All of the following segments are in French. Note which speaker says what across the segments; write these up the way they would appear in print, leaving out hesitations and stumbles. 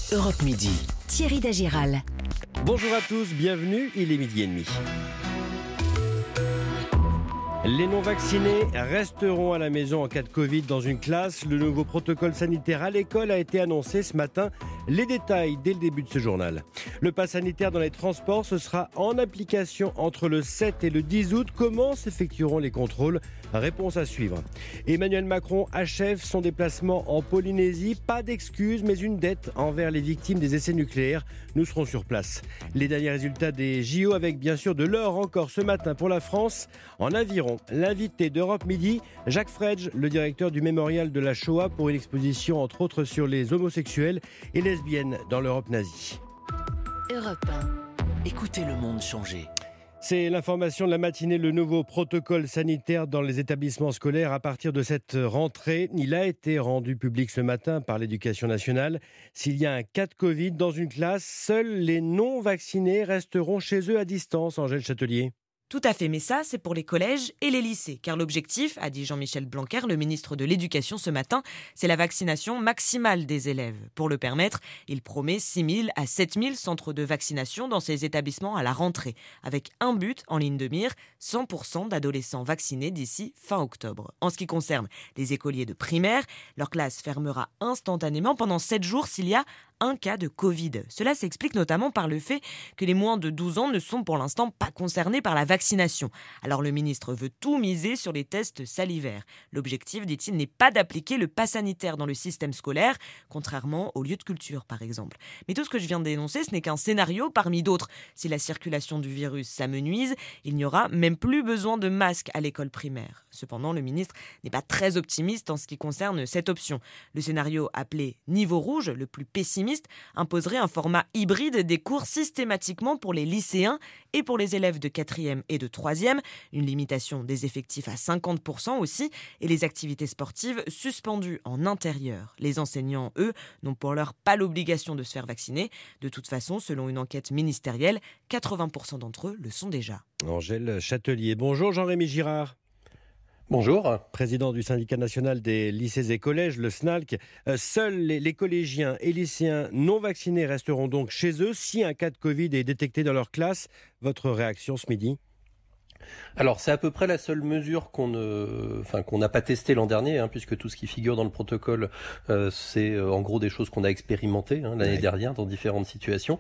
Speaker 1: Europe Midi.
Speaker 2: Thierry Dagiral.
Speaker 3: Bonjour à tous, bienvenue, il est 12h30. Les non-vaccinés resteront à la maison en cas de Covid dans une classe. Le nouveau protocole sanitaire à l'école a été annoncé ce matin. Les détails dès le début de ce journal. Le pass sanitaire dans les transports, ce sera en application entre le 7 et le 10 août. Comment s'effectueront les contrôles ? Réponse à suivre. Emmanuel Macron achève son déplacement en Polynésie. Pas d'excuses, mais une dette envers les victimes des essais nucléaires. Nous serons sur place. Les derniers résultats des JO avec bien sûr de l'or encore ce matin pour la France. En aviron, l'invité d'Europe Midi, Jacques Fredge, le directeur du mémorial de la Shoah pour une exposition entre autres sur les homosexuels et lesbiennes dans l'Europe nazie.
Speaker 2: Europe 1.
Speaker 1: Écoutez le monde changer.
Speaker 3: C'est l'information de la matinée, le nouveau protocole sanitaire dans les établissements scolaires à partir de cette rentrée. Il a été rendu public ce matin par l'Éducation nationale. S'il y a un cas de Covid dans une classe, seuls les non-vaccinés resteront chez eux à distance, Angèle Châtelier.
Speaker 4: Tout à fait, mais ça, c'est pour les collèges et les lycées. Car l'objectif, a dit Jean-Michel Blanquer, le ministre de l'Éducation ce matin, c'est la vaccination maximale des élèves. Pour le permettre, il promet 6 000 à 7 000 centres de vaccination dans ces établissements à la rentrée. Avec un but en ligne de mire, 100% d'adolescents vaccinés d'ici fin octobre. En ce qui concerne les écoliers de primaire, leur classe fermera instantanément pendant 7 jours s'il y a un cas de Covid. Cela s'explique notamment par le fait que les moins de 12 ans ne sont pour l'instant pas concernés par la vaccination. Alors le ministre veut tout miser sur les tests salivaires. L'objectif, dit-il, n'est pas d'appliquer le pass sanitaire dans le système scolaire, contrairement aux lieux de culture par exemple. Mais tout ce que je viens de dénoncer, ce n'est qu'un scénario parmi d'autres. Si la circulation du virus s'amenuise, il n'y aura même plus besoin de masques à l'école primaire. Cependant, le ministre n'est pas très optimiste en ce qui concerne cette option. Le scénario appelé niveau rouge, le plus pessimiste, imposerait un format hybride des cours systématiquement pour les lycéens et pour les élèves de 4e et de 3e, une limitation des effectifs à 50% aussi, et les activités sportives suspendues en intérieur. Les enseignants, eux, n'ont pour l'heure pas l'obligation de se faire vacciner. De toute façon, selon une enquête ministérielle, 80% d'entre eux le sont déjà.
Speaker 3: Angèle Châtelier. Bonjour Jean-Rémy Girard.
Speaker 5: Bonjour.
Speaker 3: Président du syndicat national des lycées et collèges, le SNALC. Seuls les collégiens et lycéens non vaccinés resteront donc chez eux si un cas de Covid est détecté dans leur classe. Votre réaction ce midi ?
Speaker 5: Alors c'est à peu près la seule mesure qu'on n'a pas testée l'an dernier, puisque tout ce qui figure dans le protocole, c'est en gros des choses qu'on a expérimentées l'année dernière dans différentes situations.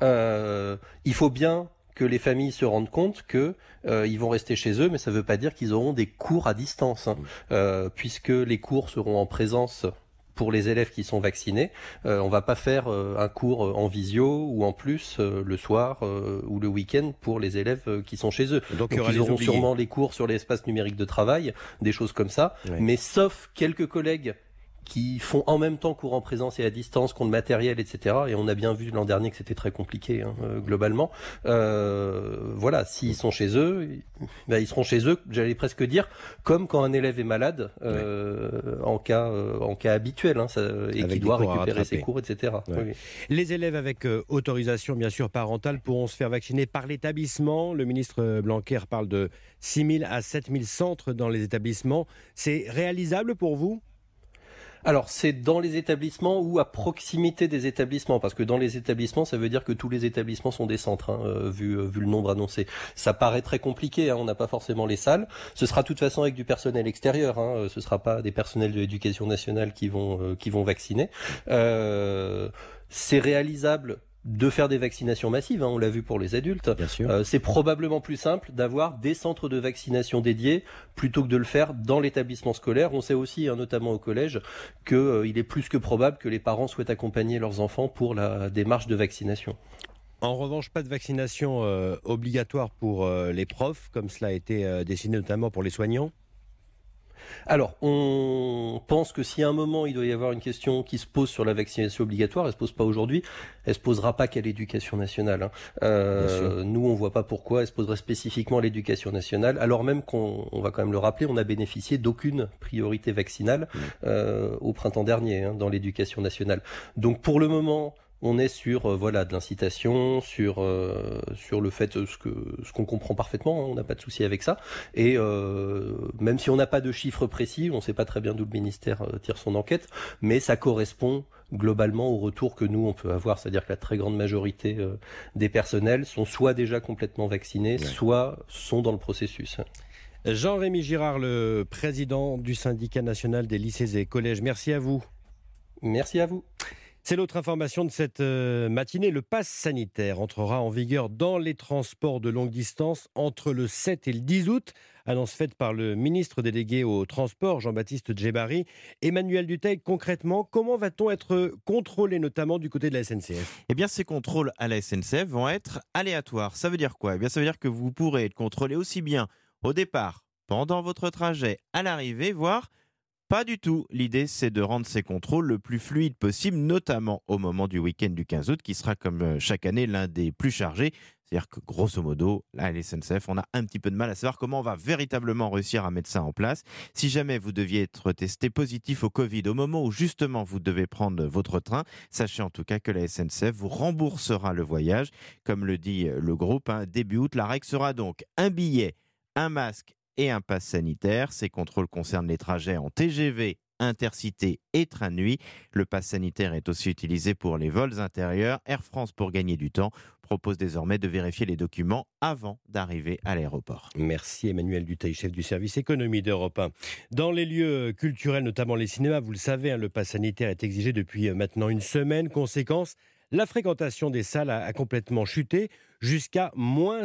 Speaker 5: Il faut bien que les familles se rendent compte que ils vont rester chez eux, mais ça ne veut pas dire qu'ils auront des cours à distance, puisque les cours seront en présence pour les élèves qui sont vaccinés. On va pas faire un cours en visio ou en plus le soir ou le week-end pour les élèves qui sont chez eux. Donc ils auront sûrement les cours sur l'espace numérique de travail, des choses comme ça, mais sauf quelques collègues qui font en même temps cours en présence et à distance, qui ont le matériel, etc. Et on a bien vu l'an dernier que c'était très compliqué, globalement. Voilà, s'ils sont chez eux, ils seront chez eux, j'allais presque dire, comme quand un élève est malade, en cas habituel, et qui doit récupérer ses cours, etc.
Speaker 3: Ouais.
Speaker 5: Oui.
Speaker 3: Les élèves avec autorisation, bien sûr, parentale, pourront se faire vacciner par l'établissement. Le ministre Blanquer parle de 6 000 à 7 000 centres dans les établissements. C'est réalisable pour vous ?
Speaker 5: Alors, c'est dans les établissements ou à proximité des établissements, parce que dans les établissements, ça veut dire que tous les établissements sont des centres, vu le nombre annoncé. Ça paraît très compliqué, on n'a pas forcément les salles. Ce sera de toute façon avec du personnel extérieur, ce sera pas des personnels de l'Éducation nationale qui vont vacciner. C'est réalisable de faire des vaccinations massives, on l'a vu pour les adultes.
Speaker 3: Bien sûr.
Speaker 5: C'est probablement plus simple d'avoir des centres de vaccination dédiés plutôt que de le faire dans l'établissement scolaire. On sait aussi, notamment au collège, qu'il est plus que probable que les parents souhaitent accompagner leurs enfants pour la démarche de vaccination.
Speaker 3: En revanche, pas de vaccination obligatoire pour les profs, comme cela a été décidé notamment pour les soignants ?
Speaker 5: Alors, on pense que si à un moment il doit y avoir une question qui se pose sur la vaccination obligatoire, elle se pose pas aujourd'hui, elle se posera pas qu'à l'Éducation nationale. Nous, on voit pas pourquoi elle se poserait spécifiquement à l'Éducation nationale, alors même qu'on va quand même le rappeler, on a bénéficié d'aucune priorité vaccinale au printemps dernier dans l'Éducation nationale. Donc pour le moment, on est sur de l'incitation, sur le fait ce qu'on comprend parfaitement, on n'a pas de souci avec ça. Et même si on n'a pas de chiffres précis, on ne sait pas très bien d'où le ministère tire son enquête, mais ça correspond globalement au retour que nous on peut avoir, c'est-à-dire que la très grande majorité des personnels sont soit déjà complètement vaccinés, soit sont dans le processus.
Speaker 3: Jean-Rémy Girard, le président du syndicat national des lycées et collèges, merci à vous.
Speaker 5: Merci à vous.
Speaker 3: C'est l'autre information de cette matinée. Le pass sanitaire entrera en vigueur dans les transports de longue distance entre le 7 et le 10 août. Annonce faite par le ministre délégué au transport, Jean-Baptiste Djebbari. Emmanuel Dutheil, concrètement, comment va-t-on être contrôlé, notamment du côté de la SNCF ?
Speaker 1: Eh bien, ces contrôles à la SNCF vont être aléatoires. Ça veut dire quoi ? Eh bien, ça veut dire que vous pourrez être contrôlé aussi bien au départ, pendant votre trajet, à l'arrivée, voire pas du tout. L'idée, c'est de rendre ces contrôles le plus fluide possible, notamment au moment du week-end du 15 août, qui sera comme chaque année l'un des plus chargés. C'est-à-dire que grosso modo, là, à la SNCF, on a un petit peu de mal à savoir comment on va véritablement réussir à mettre ça en place. Si jamais vous deviez être testé positif au Covid au moment où justement vous devez prendre votre train, sachez en tout cas que la SNCF vous remboursera le voyage. Comme le dit le groupe, début août, la règle sera donc un billet, un masque et un pass sanitaire. Ces contrôles concernent les trajets en TGV, Intercité et train de nuit. Le pass sanitaire est aussi utilisé pour les vols intérieurs. Air France, pour gagner du temps, propose désormais de vérifier les documents avant d'arriver à l'aéroport.
Speaker 3: Merci Emmanuel Dutheil, chef du service économie d'Europe 1. Dans les lieux culturels, notamment les cinémas, vous le savez, le pass sanitaire est exigé depuis maintenant une semaine. Conséquence, la fréquentation des salles a complètement chuté, jusqu'à moins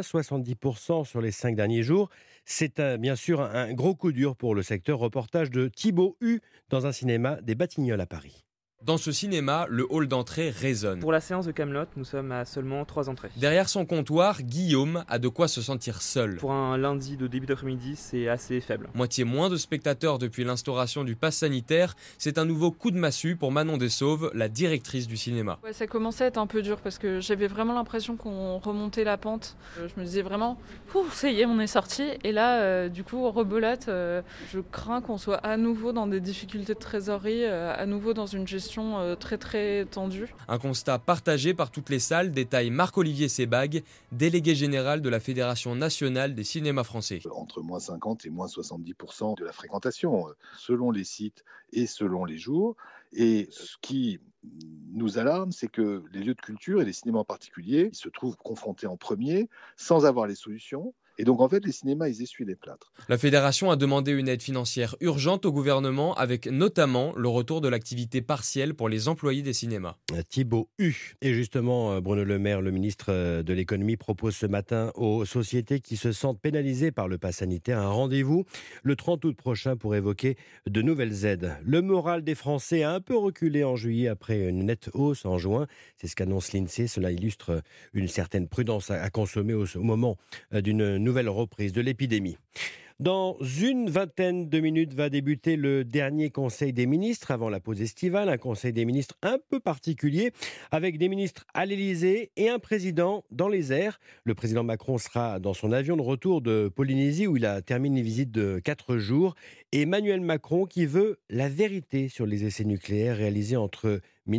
Speaker 3: 70% sur les 5 derniers jours. C'est bien sûr un gros coup dur pour le secteur. Reportage de Thibaut Hu dans un cinéma des Batignolles à Paris.
Speaker 6: Dans ce cinéma, le hall d'entrée résonne.
Speaker 7: Pour la séance de Kaamelott, nous sommes à seulement 3 entrées.
Speaker 6: Derrière son comptoir, Guillaume a de quoi se sentir seul.
Speaker 7: Pour un lundi de début d'après-midi, c'est assez faible.
Speaker 6: Moitié moins de spectateurs depuis l'instauration du pass sanitaire, c'est un nouveau coup de massue pour Manon Dessauves, la directrice du cinéma.
Speaker 8: Ouais, ça commençait à être un peu dur parce que j'avais vraiment l'impression qu'on remontait la pente. Je me disais vraiment, ça y est, on est sorti. Et là, du coup, rebelote, je crains qu'on soit à nouveau dans des difficultés de trésorerie, à nouveau dans une gestion très très tendue.
Speaker 6: Un constat partagé par toutes les salles, détaille Marc-Olivier Sebag, délégué général de la Fédération nationale des cinémas français.
Speaker 9: Entre moins 50 et moins 70% de la fréquentation, selon les sites et selon les jours. Et ce qui nous alarme, c'est que les lieux de culture et les cinémas en particulier, ils se trouvent confrontés en premier, sans avoir les solutions. Et donc, en fait, les cinémas, ils essuient les plâtres.
Speaker 6: La fédération a demandé une aide financière urgente au gouvernement, avec notamment le retour de l'activité partielle pour les employés des cinémas.
Speaker 3: Thibaut Hu. Et justement, Bruno Le Maire, le ministre de l'économie, propose ce matin aux sociétés qui se sentent pénalisées par le pass sanitaire un rendez-vous le 30 août prochain pour évoquer de nouvelles aides. Le moral des Français a un peu reculé en juillet après une nette hausse en juin. C'est ce qu'annonce l'INSEE. Cela illustre une certaine prudence à consommer au moment d'une nouvelle reprise de l'épidémie. Dans une vingtaine de minutes va débuter le dernier Conseil des ministres avant la pause estivale. Un Conseil des ministres un peu particulier avec des ministres à l'Élysée et un président dans les airs. Le président Macron sera dans son avion de retour de Polynésie où il a terminé une visite de 4 jours. Et Emmanuel Macron qui veut la vérité sur les essais nucléaires réalisés entre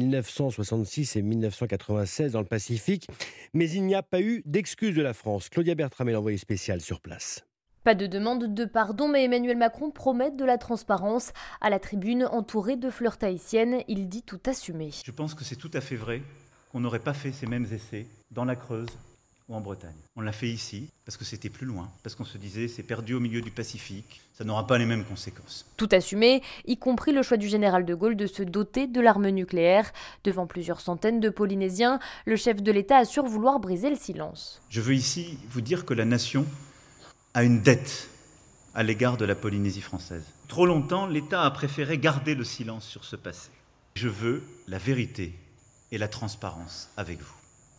Speaker 3: 1966 et 1996 dans le Pacifique. Mais il n'y a pas eu d'excuse de la France. Claudia Bertram est l'envoyée spéciale sur place.
Speaker 10: Pas de demande de pardon, mais Emmanuel Macron promet de la transparence. À la tribune, entouré de fleurs tahitiennes, il dit tout assumer.
Speaker 11: Je pense que c'est tout à fait vrai qu'on n'aurait pas fait ces mêmes essais dans la Creuse ou en Bretagne. On l'a fait ici parce que c'était plus loin, parce qu'on se disait c'est perdu au milieu du Pacifique, ça n'aura pas les mêmes conséquences.
Speaker 10: Tout assumé, y compris le choix du général de Gaulle de se doter de l'arme nucléaire. Devant plusieurs centaines de Polynésiens, le chef de l'État assure vouloir briser le silence.
Speaker 11: Je veux ici vous dire que la nation a une dette à l'égard de la Polynésie française. Trop longtemps, l'État a préféré garder le silence sur ce passé. Je veux la vérité et la transparence avec vous.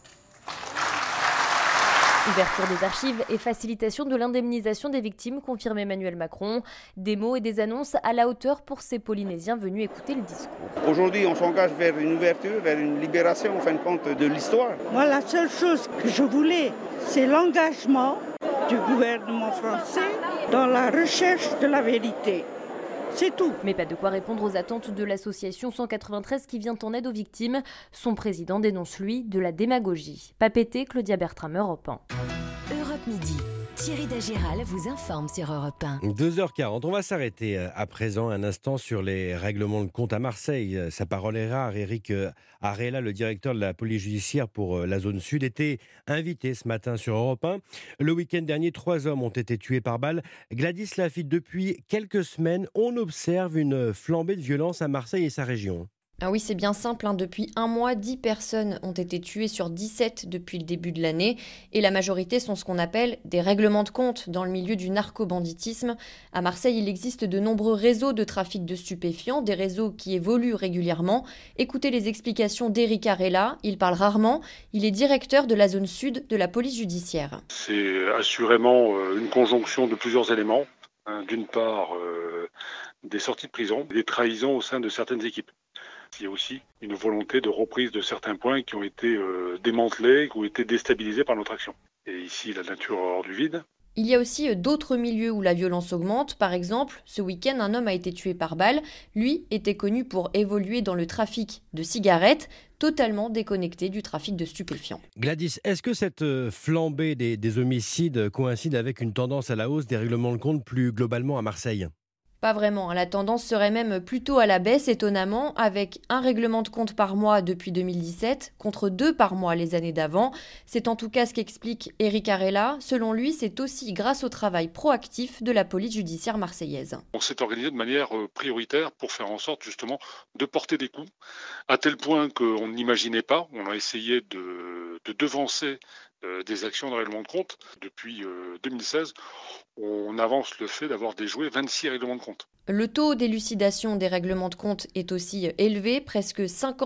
Speaker 10: Ouverture des archives et facilitation de l'indemnisation des victimes, confirme Emmanuel Macron. Des mots et des annonces à la hauteur pour ces Polynésiens venus écouter le discours.
Speaker 12: Aujourd'hui, on s'engage vers une ouverture, vers une libération, en fin de compte, de l'histoire.
Speaker 13: Moi, la seule chose que je voulais, c'est l'engagement du gouvernement français dans la recherche de la vérité. C'est tout.
Speaker 10: Mais pas de quoi répondre aux attentes de l'association 193 qui vient en aide aux victimes. Son président dénonce, lui, de la démagogie. Papété, Claudia Bertram, Europe 1.
Speaker 2: Europe Midi. Thierry Dagiral vous informe sur Europe 1.
Speaker 3: 2h40, on va s'arrêter à présent un instant sur les règlements de compte à Marseille. Sa parole est rare. Eric Arella, le directeur de la police judiciaire pour la zone sud, était invité ce matin sur Europe 1. Le week-end dernier, 3 hommes ont été tués par balle. Gladys Lafitte, depuis quelques semaines, on observe une flambée de violence à Marseille et sa région.
Speaker 14: Ah oui, c'est bien simple. Depuis un mois, 10 personnes ont été tuées sur 17 depuis le début de l'année. Et la majorité sont ce qu'on appelle des règlements de compte dans le milieu du narco-banditisme. À Marseille, il existe de nombreux réseaux de trafic de stupéfiants, des réseaux qui évoluent régulièrement. Écoutez les explications d'Eric Arella. Il parle rarement. Il est directeur de la zone sud de la police judiciaire.
Speaker 15: C'est assurément une conjonction de plusieurs éléments. D'une part, des sorties de prison, des trahisons au sein de certaines équipes. Il y a aussi une volonté de reprise de certains points qui ont été démantelés, qui ont été déstabilisés par notre action. Et ici, la nature hors du vide.
Speaker 14: Il y a aussi d'autres milieux où la violence augmente. Par exemple, ce week-end, un homme a été tué par balle. Lui était connu pour évoluer dans le trafic de cigarettes, totalement déconnecté du trafic de stupéfiants.
Speaker 3: Gladys, est-ce que cette flambée des homicides coïncide avec une tendance à la hausse des règlements de compte plus globalement à Marseille ?
Speaker 14: Pas vraiment, la tendance serait même plutôt à la baisse, étonnamment, avec un règlement de compte par mois depuis 2017, contre 2 par mois les années d'avant. C'est en tout cas ce qu'explique Eric Arella. Selon lui, c'est aussi grâce au travail proactif de la police judiciaire marseillaise.
Speaker 15: On s'est organisé de manière prioritaire pour faire en sorte justement de porter des coups, à tel point qu'on n'imaginait pas. On a essayé de devancer des actions de règlement de compte. Depuis 2016, on avance le fait d'avoir déjoué 26 règlements de compte.
Speaker 14: Le taux d'élucidation des règlements de compte est aussi élevé, presque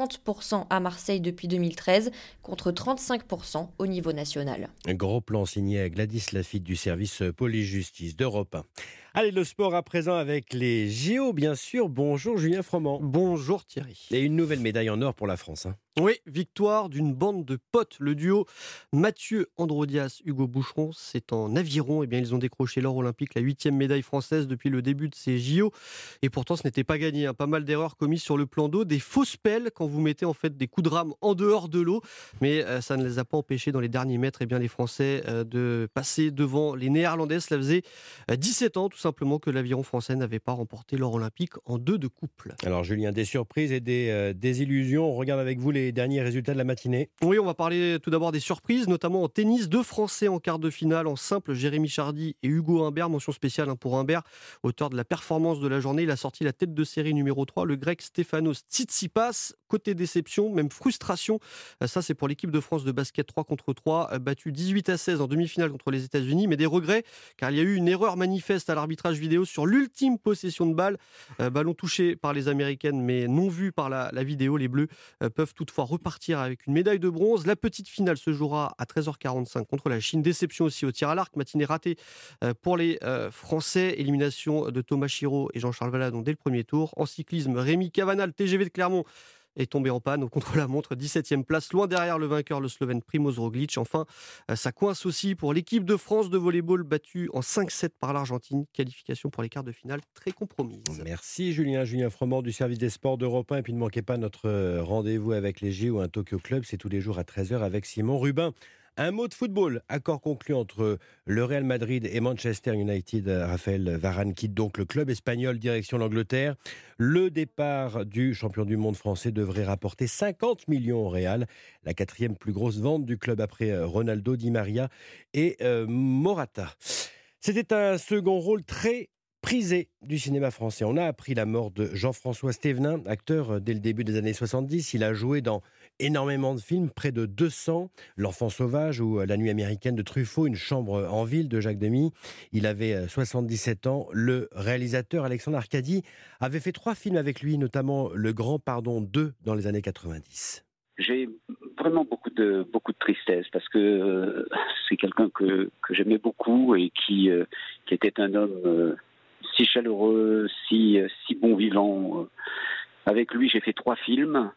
Speaker 14: 50% à Marseille depuis 2013, contre 35% au niveau national.
Speaker 3: Un gros plan signé Gladys Lafitte du service police-justice d'Europe 1. Allez, le sport à présent avec les JO, bien sûr. Bonjour Julien Froment.
Speaker 16: Bonjour Thierry.
Speaker 3: Et une nouvelle médaille en or pour la France.
Speaker 16: Oui, victoire d'une bande de potes. Le duo Mathieu Androdias, Hugo Boucheron, c'est en aviron. Eh bien, ils ont décroché l'or olympique, la 8e médaille française depuis le début de ces JO. Et pourtant, ce n'était pas gagné. Pas mal d'erreurs commises sur le plan d'eau, des fausses pelles quand vous mettez en fait des coups de rame en dehors de l'eau. Mais ça ne les a pas empêchés dans les derniers mètres, les Français de passer devant les Néerlandais. Cela faisait 17 ans, tout simplement, que l'aviron français n'avait pas remporté l'or olympique en 2 de couple.
Speaker 3: Alors Julien, des surprises et des désillusions. On regarde avec vous les derniers résultats de la matinée.
Speaker 16: Oui, on va parler tout d'abord des surprises, notamment en tennis. 2 Français en quart de finale en simple, Jérémy Chardy et Hugo Humbert. Mention spéciale pour Humbert, auteur de la performance de la journée. Il a sorti la tête de série numéro 3, le grec Stefanos Tsitsipas. Côté déception, même frustration, ça c'est pour l'équipe de France de basket 3 contre 3, battu 18-16 en demi-finale contre les États-Unis. Mais des regrets, car il y a eu une erreur manifeste à l'arbitrage vidéo sur l'ultime possession de balle. Ballon touché par les Américaines, mais non vu par la vidéo. Les Bleus peuvent toutefois repartir avec une médaille de bronze. La petite finale se jouera à 13h45 contre la Chine. Déception aussi au tir à l'arc. Matinée ratée pour les Français. Élimination de Thomas Chiraud et Jean-Charles Valadon dès le premier tour. En cyclisme, Rémi Cavanal, TGV de Clermont, est tombé en panne au contre-la-montre, 17e place, loin derrière le vainqueur, le Slovène Primoz Roglic. Enfin, ça coince aussi pour l'équipe de France de volleyball, battue en 5-7 par l'Argentine. Qualification pour les quarts de finale très compromise.
Speaker 3: Merci Julien Froment du service des sports d'Europe 1. Et puis ne manquez pas notre rendez-vous avec les JO, un Tokyo Club, c'est tous les jours à 13h avec Simon Rubin. Un mot de football, accord conclu entre le Real Madrid et Manchester United. Raphaël Varane quitte donc le club espagnol direction l'Angleterre. Le départ du champion du monde français devrait rapporter 50 millions au Real, la 4e plus grosse vente du club après Ronaldo, Di Maria et Morata. C'était un second rôle très prisé du cinéma français. On a appris la mort de Jean-François Stévenin, acteur dès le début des années 70. Il a joué dans énormément de films, près de 200, L'Enfant sauvage ou La nuit américaine de Truffaut, Une chambre en ville de Jacques Demy. Il avait 77 ans. Le réalisateur Alexandre Arcadi avait fait 3 films avec lui, notamment Le Grand Pardon 2 dans les années 90.
Speaker 17: J'ai vraiment beaucoup de tristesse parce que c'est quelqu'un que j'aimais beaucoup et qui était un homme si chaleureux, si bon vivant. Avec lui, j'ai fait 3 films.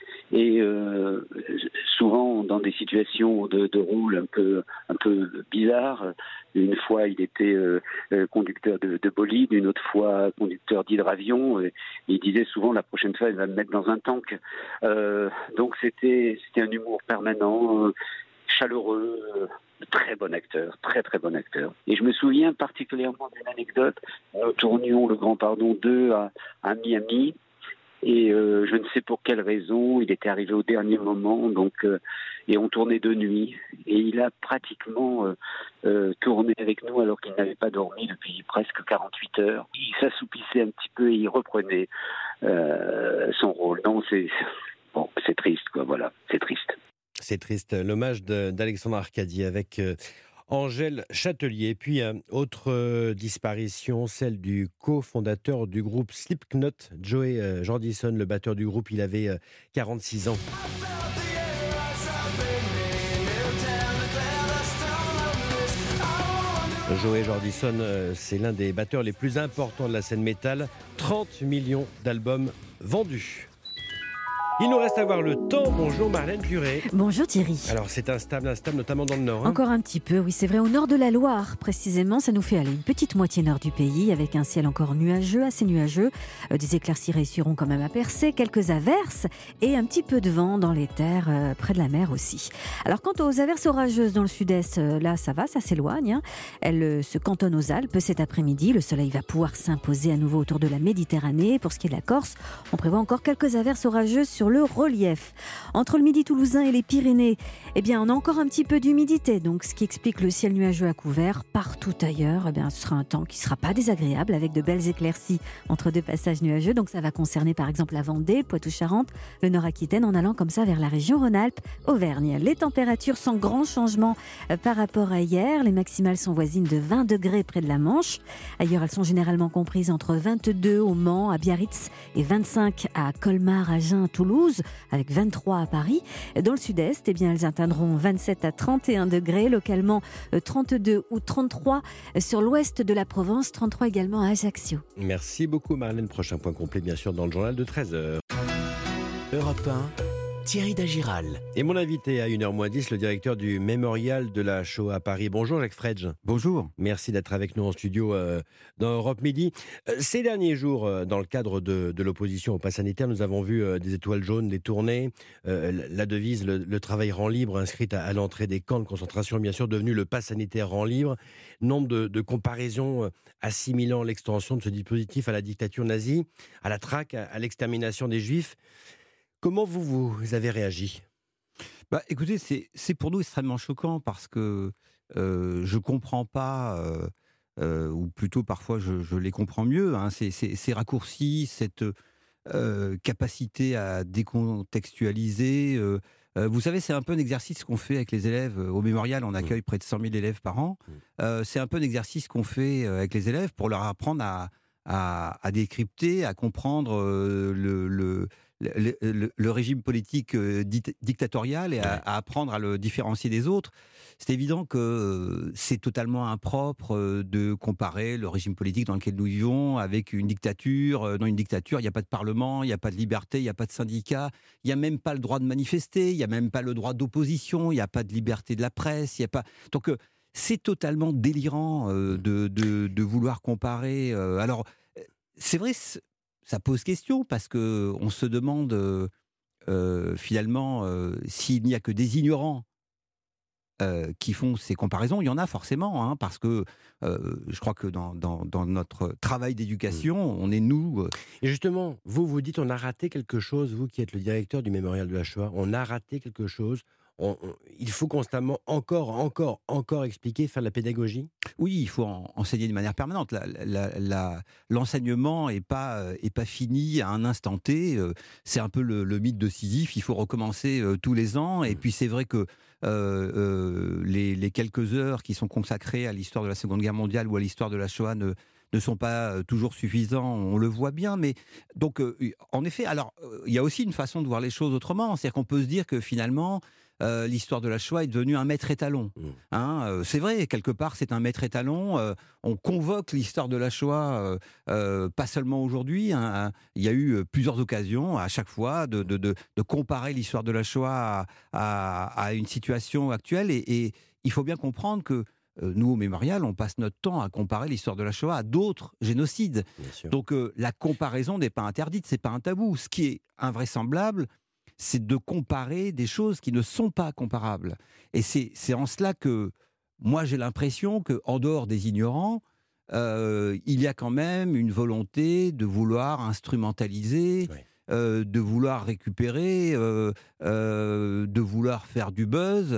Speaker 17: Et souvent dans des situations de rôle un peu bizarres. Une fois, il était conducteur de bolide, une autre fois conducteur d'hydravion. Et il disait souvent, la prochaine fois, il va me mettre dans un tank. Donc c'était un humour permanent, chaleureux, très bon acteur, très très bon acteur. Et je me souviens particulièrement d'une anecdote. Nous tournions Le Grand Pardon 2 à Miami. Et je ne sais pour quelle raison, il était arrivé au dernier moment, et on tournait de nuit. Et il a pratiquement tourné avec nous alors qu'il n'avait pas dormi depuis presque 48 heures. Il s'assoupissait un petit peu et il reprenait son rôle. Non, c'est triste, quoi, voilà, c'est triste.
Speaker 3: C'est triste, l'hommage d'Alexandre Arcadi avec Angèle Châtelier. Et puis, autre disparition, celle du cofondateur du groupe Slipknot, Joey Jordison, le batteur du groupe. Il avait 46 ans. Joey Jordison, c'est l'un des batteurs les plus importants de la scène métal. 30 millions d'albums vendus. Il nous reste à voir le temps. Bonjour Marlène Puré.
Speaker 18: Bonjour Thierry.
Speaker 3: Alors c'est instable notamment dans le nord.
Speaker 18: Encore un petit peu, oui c'est vrai, au nord de la Loire précisément. Ça nous fait aller une petite moitié nord du pays avec un ciel encore nuageux, assez nuageux. Des éclaircies réussiront quand même à percer, quelques averses et un petit peu de vent dans les terres près de la mer aussi. Alors quant aux averses orageuses dans le sud-est, là ça va, ça s'éloigne. Elles se cantonnent aux Alpes cet après-midi. Le soleil va pouvoir s'imposer à nouveau autour de la Méditerranée. Pour ce qui est de la Corse, on prévoit encore quelques averses orageuses sur le relief. Entre le midi toulousain et les Pyrénées, eh bien, on a encore un petit peu d'humidité, donc ce qui explique le ciel nuageux à couvert. Partout ailleurs, eh bien, ce sera un temps qui ne sera pas désagréable avec de belles éclaircies entre deux passages nuageux. Donc ça va concerner par exemple la Vendée, le Poitou-Charentes, le Nord-Aquitaine, en allant comme ça vers la région Rhône-Alpes, Auvergne. Les températures sans grand changement par rapport à hier. Les maximales sont voisines de 20 degrés près de la Manche. Ailleurs, elles sont généralement comprises entre 22 au Mans, à Biarritz et 25 à Colmar, Agen, à Toulouse, avec 23 à Paris. Dans le sud-est, eh bien, elles atteindront 27 à 31 degrés, localement 32 ou 33 sur l'ouest de la Provence, 33 également à Ajaccio.
Speaker 3: Merci beaucoup Marlène. Prochain point complet bien sûr dans le journal de 13h.
Speaker 19: Europe 1, Thierry Dagiral.
Speaker 3: Et mon invité à 1h-10, le directeur du Mémorial de la Shoah à Paris. Bonjour Jacques Fredge.
Speaker 20: Bonjour.
Speaker 3: Merci d'être avec nous en studio dans Europe Midi. Ces derniers jours, dans le cadre de l'opposition au pass sanitaire, nous avons vu des étoiles jaunes détournées. La devise, le travail rend libre, inscrite à l'entrée des camps de concentration, bien sûr, devenue le pass sanitaire rend libre. Nombre de comparaisons assimilant l'extension de ce dispositif à la dictature nazie, à la traque, à l'extermination des Juifs. Comment vous avez réagi ?
Speaker 20: Écoutez, c'est pour nous extrêmement choquant parce que je ne comprends pas, ou plutôt parfois je les comprends mieux, hein, ces raccourcis, cette capacité à décontextualiser. Vous savez, c'est un peu un exercice qu'on fait avec les élèves. Au Mémorial, on accueille près de 100 000 élèves par an. C'est un peu un exercice qu'on fait avec les élèves pour leur apprendre à décrypter, à comprendre le régime politique dictatorial et à apprendre à le différencier des autres. C'est évident que c'est totalement impropre de comparer le régime politique dans lequel nous vivons avec une dictature. Dans une dictature, il n'y a pas de parlement, il n'y a pas de liberté, il n'y a pas de syndicat, il n'y a même pas le droit de manifester, il n'y a même pas le droit d'opposition, il n'y a pas de liberté de la presse, il n'y a pas... Donc c'est totalement délirant de vouloir comparer. Alors, c'est vrai... Ça pose question parce qu'on se demande finalement s'il n'y a que des ignorants qui font ces comparaisons. Il y en a forcément, hein, parce que je crois que dans notre travail d'éducation, on est nous...
Speaker 3: Et justement, vous dites on a raté quelque chose, vous qui êtes le directeur du Mémorial de la Shoah, on a raté quelque chose. Il faut constamment encore expliquer, faire de la pédagogie.
Speaker 20: Oui, il faut enseigner de manière permanente. L'enseignement n'est pas fini à un instant T. C'est un peu le mythe de Sisyphe. Il faut recommencer tous les ans. Et puis c'est vrai que les quelques heures qui sont consacrées à l'histoire de la Seconde Guerre mondiale ou à l'histoire de la Shoah ne sont pas toujours suffisants, on le voit bien, mais donc en effet, alors il y a aussi une façon de voir les choses autrement, c'est-à-dire qu'on peut se dire que finalement l'histoire de la Shoah est devenue un maître étalon. Hein, c'est vrai, quelque part c'est un maître étalon, on convoque l'histoire de la Shoah, pas seulement aujourd'hui, hein, il y a eu plusieurs occasions à chaque fois de comparer l'histoire de la Shoah à une situation actuelle, et il faut bien comprendre que nous, au Mémorial, on passe notre temps à comparer l'histoire de la Shoah à d'autres génocides. Donc la comparaison n'est pas interdite, c'est pas un tabou. Ce qui est invraisemblable, c'est de comparer des choses qui ne sont pas comparables. Et c'est en cela que moi j'ai l'impression qu'en dehors des ignorants, il y a quand même une volonté de vouloir instrumentaliser, de vouloir récupérer, de vouloir faire du buzz,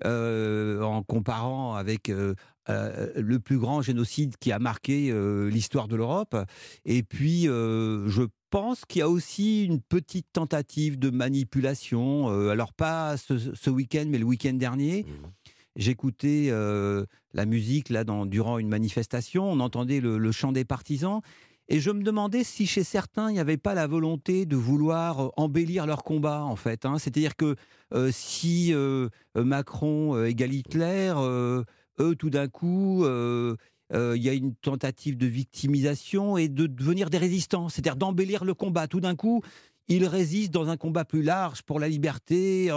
Speaker 20: en comparant avec le plus grand génocide qui a marqué l'histoire de l'Europe. Et puis, je pense qu'il y a aussi une petite tentative de manipulation. Alors, pas ce week-end, mais le week-end dernier. J'écoutais la musique durant une manifestation, on entendait le chant des partisans, et je me demandais si chez certains, il n'y avait pas la volonté de vouloir embellir leur combat, en fait. C'est-à-dire que si Macron égale Hitler, eux, tout d'un coup, il y a une tentative de victimisation et de devenir des résistants, c'est-à-dire d'embellir le combat. Tout d'un coup, ils résistent dans un combat plus large pour la liberté,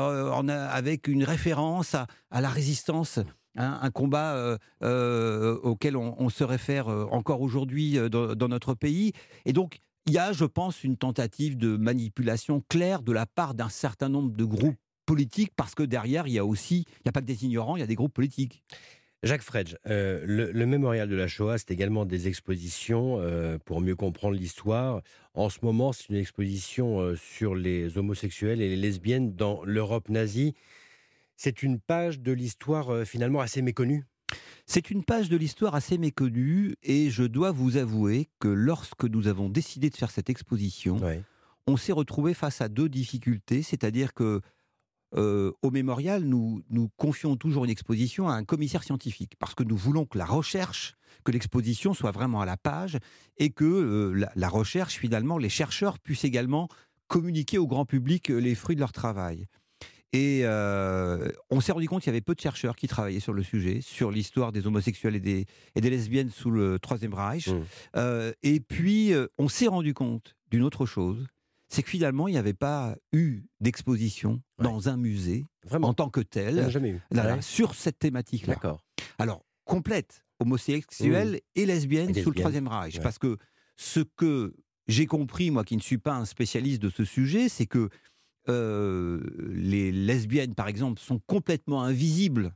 Speaker 20: avec une référence à la résistance, un combat auquel on se réfère encore aujourd'hui dans notre pays. Et donc, il y a, je pense, une tentative de manipulation claire de la part d'un certain nombre de groupes politiques, parce que derrière, il n'y a pas que des ignorants, il y a des groupes politiques.
Speaker 3: Jacques Fredge, le mémorial de la Shoah, c'est également des expositions pour mieux comprendre l'histoire. En ce moment, c'est une exposition sur les homosexuels et les lesbiennes dans l'Europe nazie. C'est une page de l'histoire finalement assez méconnue.
Speaker 20: C'est une page de l'histoire assez méconnue, et je dois vous avouer que lorsque nous avons décidé de faire cette exposition, on s'est retrouvé face à deux difficultés, c'est-à-dire que au mémorial, nous confions toujours une exposition à un commissaire scientifique, parce que nous voulons que la recherche, que l'exposition soit vraiment à la page, et que la recherche, finalement, les chercheurs puissent également communiquer au grand public les fruits de leur travail. Et on s'est rendu compte qu'il y avait peu de chercheurs qui travaillaient sur le sujet, sur l'histoire des homosexuels et des lesbiennes sous le Troisième Reich. Et puis, on s'est rendu compte d'une autre chose, c'est que finalement, il n'y avait pas eu d'exposition dans un musée en tant que tel,
Speaker 3: il n'y en a jamais eu.
Speaker 20: Sur cette thématique-là.
Speaker 3: D'accord.
Speaker 20: Alors, complète, homosexuels et lesbiennes sous le Troisième Reich. Parce que ce que j'ai compris, moi qui ne suis pas un spécialiste de ce sujet, c'est que les lesbiennes, par exemple, sont complètement invisibles,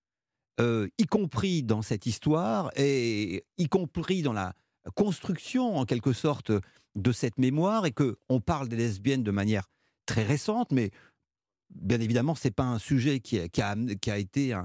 Speaker 20: y compris dans cette histoire, et y compris dans la construction, en quelque sorte, de cette mémoire, et qu'on parle des lesbiennes de manière très récente, mais bien évidemment, ce n'est pas un sujet qui a été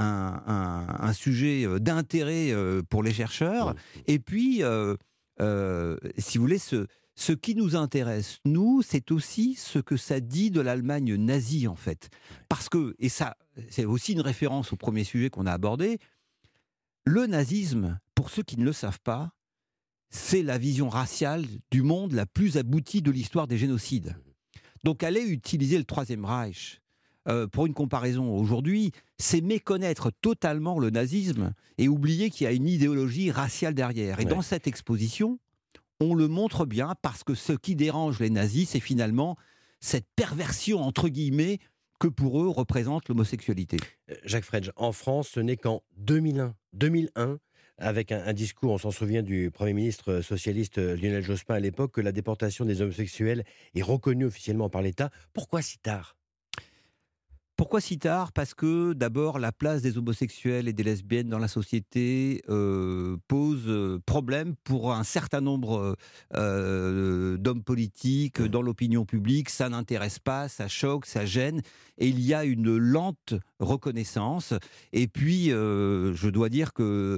Speaker 20: un sujet d'intérêt pour les chercheurs. Et puis, si vous voulez, ce qui nous intéresse, nous, c'est aussi ce que ça dit de l'Allemagne nazie, en fait. Parce que, et ça, c'est aussi une référence au premier sujet qu'on a abordé, le nazisme, pour ceux qui ne le savent pas, c'est la vision raciale du monde la plus aboutie de l'histoire des génocides. Donc aller utiliser le Troisième Reich pour une comparaison aujourd'hui, c'est méconnaître totalement le nazisme et oublier qu'il y a une idéologie raciale derrière. Et dans cette exposition, on le montre bien, parce que ce qui dérange les nazis, c'est finalement cette perversion, entre guillemets, que pour eux représente l'homosexualité.
Speaker 3: Jacques Fredge, en France, ce n'est qu'en 2001, avec un discours, on s'en souvient, du Premier ministre socialiste Lionel Jospin à l'époque, que la déportation des homosexuels est reconnue officiellement par l'État. Pourquoi si tard ?
Speaker 20: Pourquoi si tard ? Parce que d'abord, la place des homosexuels et des lesbiennes dans la société pose problème pour un certain nombre d'hommes politiques dans l'opinion publique. Ça n'intéresse pas, ça choque, ça gêne. Et il y a une lente reconnaissance. Et puis, je dois dire que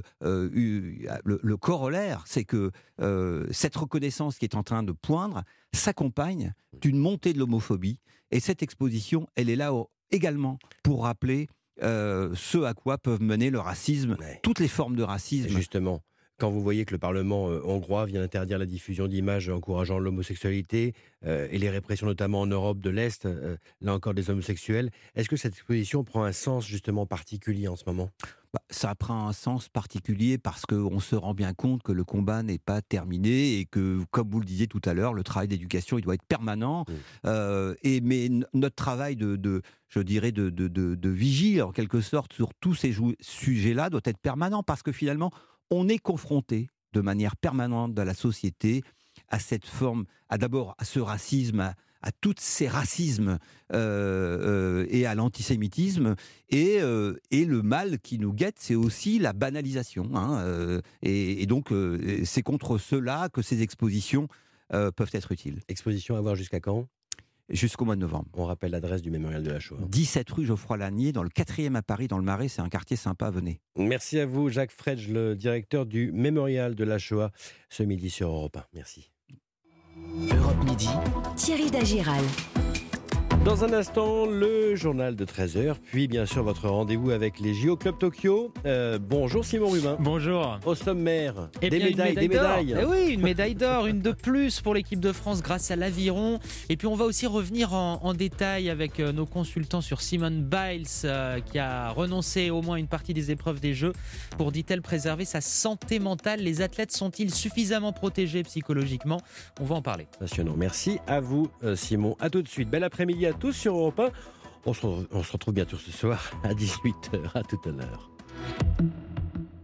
Speaker 20: le corollaire, c'est que cette reconnaissance qui est en train de poindre s'accompagne d'une montée de l'homophobie. Et cette exposition, elle est là également pour rappeler ce à quoi peuvent mener le racisme, toutes les formes de racisme.
Speaker 3: Et justement, quand vous voyez que le Parlement hongrois vient interdire la diffusion d'images encourageant l'homosexualité et les répressions notamment en Europe de l'Est, là encore des homosexuels, est-ce que cette exposition prend un sens justement particulier en ce moment ?
Speaker 20: Ça prend un sens particulier parce qu'on se rend bien compte que le combat n'est pas terminé et que, comme vous le disiez tout à l'heure, le travail d'éducation, il doit être permanent. Mais notre travail je dirais, de vigile, en quelque sorte, sur tous ces sujets-là, doit être permanent parce que finalement, on est confronté de manière permanente dans la société à cette forme, d'abord à ce racisme, à tous ces racismes et à l'antisémitisme. Et le mal qui nous guette, c'est aussi la banalisation. Et donc, c'est contre cela que ces expositions peuvent être utiles.
Speaker 3: Exposition à voir jusqu'à quand ?
Speaker 20: Jusqu'au mois de novembre.
Speaker 3: On rappelle l'adresse du Mémorial de la Shoah.
Speaker 20: 17 rue Geoffroy-Lanier, dans le 4e à Paris, dans le Marais. C'est un quartier sympa, venez.
Speaker 3: Merci à vous, Jacques Fredge, le directeur du Mémorial de la Shoah, ce midi sur Europe 1. Merci.
Speaker 19: Europe Midi.
Speaker 2: Thierry Dagiral.
Speaker 3: Dans un instant, le journal de 13h, puis bien sûr votre rendez-vous avec les JO Club Tokyo. Bonjour Simon Rubin.
Speaker 21: Bonjour.
Speaker 3: Au sommaire,
Speaker 21: des
Speaker 3: médailles.
Speaker 21: Eh oui, une médaille d'or, une de plus pour l'équipe de France grâce à l'aviron. Et puis on va aussi revenir en détail avec nos consultants sur Simone Biles qui a renoncé au moins une partie des épreuves des Jeux pour, dit-elle, préserver sa santé mentale. Les athlètes sont-ils suffisamment protégés psychologiquement ? On va en parler.
Speaker 3: Passionnant. Merci à vous Simon. À tout de suite. Bel après-midi à tous sur Europe 1. On se retrouve bientôt ce soir à 18h. À tout à l'heure.